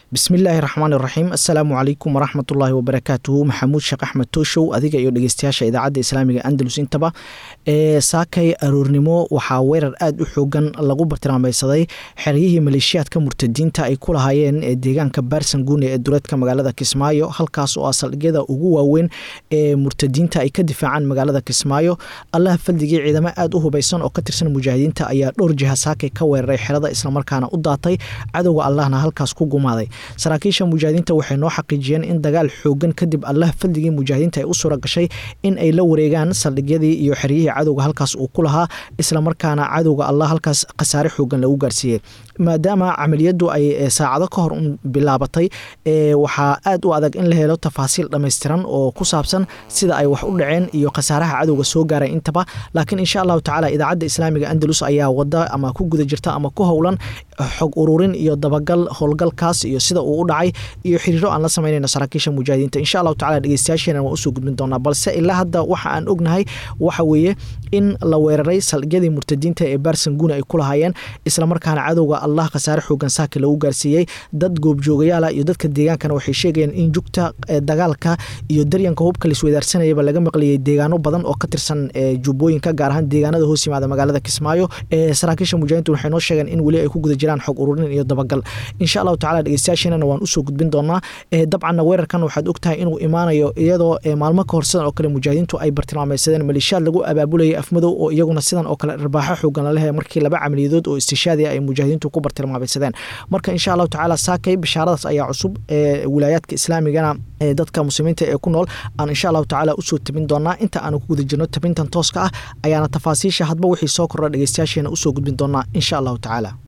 بسم الله الرحمن الرحيم السلام عليكم ورحمة الله وبركاته محمود شيخ أحمد توشو أذيك iyo dhageystayaasha idaacadda Islaamiga Andalus intaba saakay aroornimo waxa weerar aad u xoogan lagu bartilmaameedsaday xeriyihii maleeshiyaadka murtadiinta ay ku lahaayeen deegaanka Baarsanguune ee duleedka magaalada Kismaayo halkaas oo asalgeeda ugu waaweyn ee murtadiinta ay ka difaacaan magaalada Kismaayo Allah faldigii ciidamo aad u hubeysan oo ka tirsan mujaahidiinta ayaa dhowr jiha saakay ka weeraray xerada isla markaana u daatay cadowga Allahna halkaas ku gumaaday saraakiisha mujaahidiinta waxay noo xaqiijiyeen in dagaal xoogan kadib Allah faldigii mujaahidiinta ay u suura gashay in ay la wareegaan saldhigyadii iyo xeriyihii cadowga halkaas uu ku lahaa isla markaana cadowga Allah halkaas qasaare xoogan lagu gaarsiiyay maadaama amaliyadu ay saacado ka hor bilaabatay waxa aad u adag in la helo tafaasiil dhameystiran oo ku saabsan sida ay wax u dhaceen iyo qasaaraha cadowga soo gaaray intaba laakiin insha Allah taala idaacadda Islaamiga Andalus ayaa wada ama ku guda jirta ama ku howlan xog ururin iyo dabagal howlgalkaas iyo sida uu u dhacay iyo xiriiro aan la sameynayno saraakiisha mujaahidiinta insha Allah taala dhageystayaasheena waa soo gudbin doonaa balse ilaa hadda waxa aan ognahay waxa weeye in la weeraray saldhigyadii murtadiinta ee Baarsanguune ay ku lahaayeen isla markaana cadowga Allah qasaare xoogan saaki lagu gaarsiiyay dad goobjoogayaal iyo dadka deegaankana waxay sheegayeen in jugta dagaalka iyo daryanka hubka la isweydaarsanayay laga maqliyay deegaano badan oo ka tirsan jubbooyinka gaar ahaan deegaanada hoos yimaada magaalada Kismaayo saraakiisha mujaahidiintu waxay noo sheegeen in wali ay ku guda jiraan xog ururin iyo dabagal insha Allah taala dhageystayaasheena waan u soo gudbin doonaa dabcan weerarkan waxaad ogtahay inuu imaanayo iyadoo maalmo ka hor sidan oo kale mujaahidiintu ay bartilmaameedsadeen maleeshiyaad lagu abaabulay afmadow oo iyaguna sidan oo kale arbaaxo xoogan la leeyahay markii laba camaliyadood oo istishaadi ay mujaahidiintu ku bartilmaameedsadeen marka insha Allah taala saakay bishaaradaas ayaa cusub wilaayadka islaamigana dadka muslimiinta ee ku nool aan insha Allah taala u soo tabin doonaa inta aan ku guda jirno tabintan tooska ah ayaana tafaasiisha hadba wixii soo kordha dhageystayaasheena u soo gudbin doonaa insha Allah taala